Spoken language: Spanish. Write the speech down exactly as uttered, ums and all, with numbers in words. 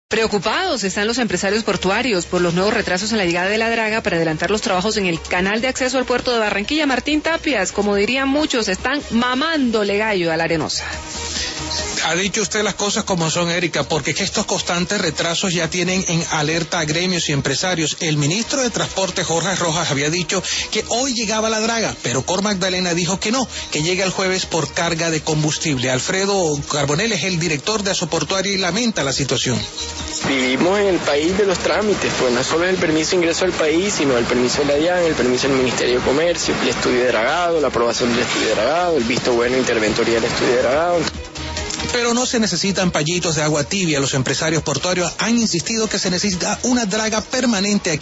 Preocupados están los empresarios portuarios por los nuevos retrasos en la llegada de la draga para adelantar los trabajos en el canal de acceso al puerto de Barranquilla. Martín Tapias, como dirían muchos, están mamándole gallo a la Arenosa. Ha dicho usted las cosas como son, Erika, porque es que estos constantes retrasos ya tienen en alerta a gremios y empresarios. El ministro de Transporte, Jorge Rojas, había dicho que hoy llegaba la draga, pero Cor Magdalena dijo que no, que llega el jueves por carga de combustible. Alfredo Carbonell es el director de Asoportuaria y lamenta la situación. Vivimos en el país de los trámites, pues no solo es el permiso de ingreso al país, sino el permiso de la DIAN, el permiso del Ministerio de Comercio, el estudio de dragado, la aprobación del estudio de dragado, el visto bueno de interventoría del estudio de dragado. Pero no se necesitan pañitos de agua tibia. Los empresarios portuarios han insistido que se necesita una draga permanente aquí